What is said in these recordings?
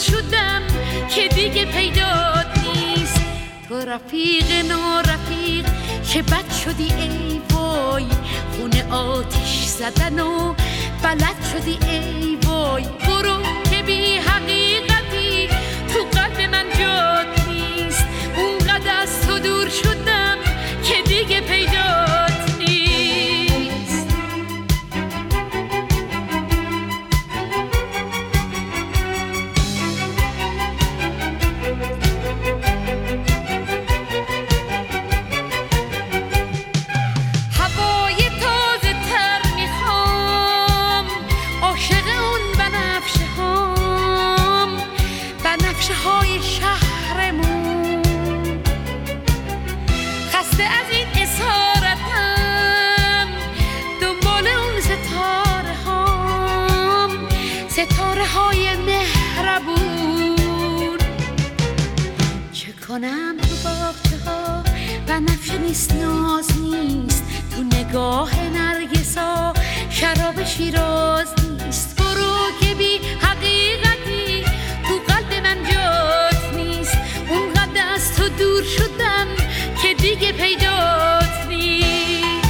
شدم که دیگه پیدات نیست. تو رفیق نارفیق که بد شدی ای وای، خونه آتش زدن و بلد شدی ای وای. برو که بی حقیقتی تو قلب من جات نیست. اونقدر از تو دور شدم که دیگه پیدات نیست. هوای تازه تر میخوام، عاشق اون بنفشه هام، بنفشه های شهرمون. خسته از این اسارتم، دنبال اون ستاره هام، ستاره های مهربون. چه کنم تو باغچه ها بنفشه نیست، ناز نیست. تو نگاه نرگسا شراب شیراز نیست. برو که بی حقیقتی تو قلب من جات نیست. اونقدر از تو دور شدم که دیگه پیدات نیست.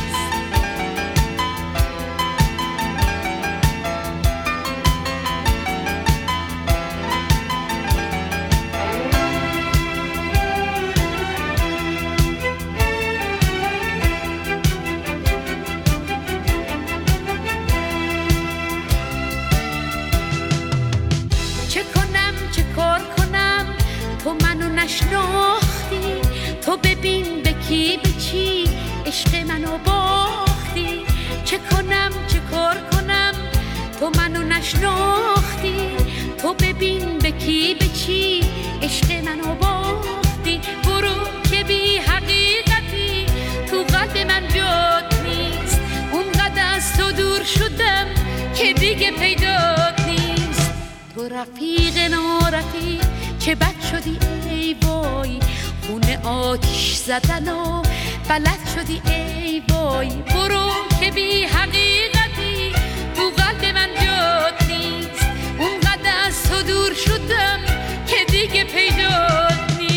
چه کنم چه کار کنم تو منو نشناختی. تو ببین به کی به چی عشق منو باختی. چه کنم چه کار کنم تو منو نشناختی. تو ببین به کی به چی عشق منو باختی. برو که بی حقیقتی تو قلب من جات نیست. اونقدر از تو دور شدم که دیگه پیدات نیست. تو رفیق نارفیق که بد شدی ای وای، خونه آتش زدن و بلد شدی ای وای. برو که بی حقیقتی تو قلب من جات نیست. اونقدر از تو دور شدم که دیگه پیدات نیست.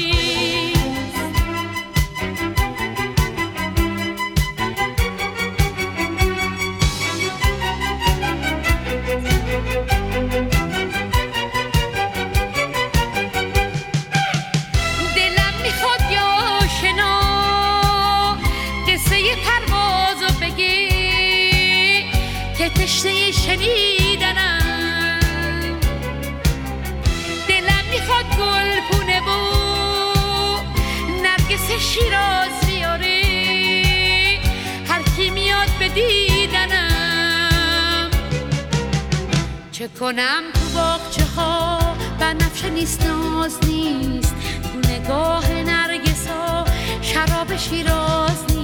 دلم میخواد یا آشنا قصه پروازو بگی که تشنه شنیدنم. دلم میخواد گلپونه و نرگس شیراز بیاری، هر کی میاد به دیدنم. چه کنم تو باغچه ها بنفشه نیست، ناز نیست. تو نگاه نرگس ها شراب شیراز نیست.